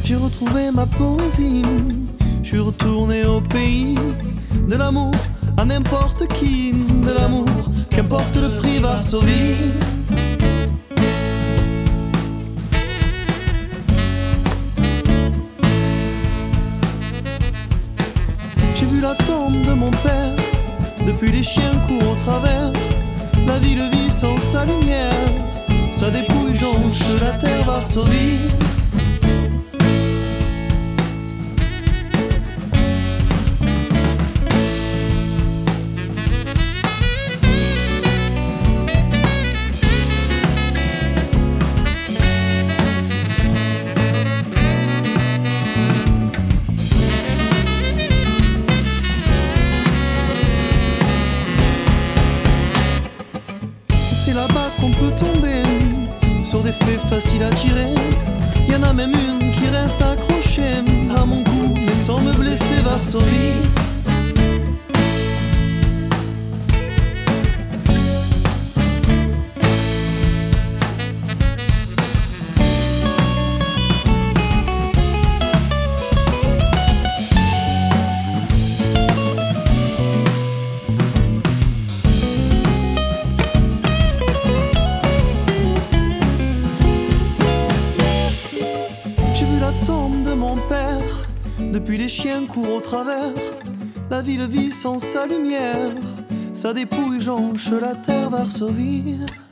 J'ai retrouvé ma poésie, je suis retourné au pays de l'amour à n'importe qui, de l'amour, qu'importe le prix, Varsovie. J'ai vu la tombe de mon père, depuis les chiens courent au travers. La ville vit sans sa lumière, sa dépouille jonche la terre, Varsovie. C'est là-bas qu'on peut tomber sur des faits faciles à tirer. Y en a même une qui reste accrochée à mon cou, mais sans me blesser, Varsovie. J'ai vu la tombe de mon père, depuis les chiens courent au travers. La ville vit sans sa lumière, sa dépouille jonche la terre, Varsovie.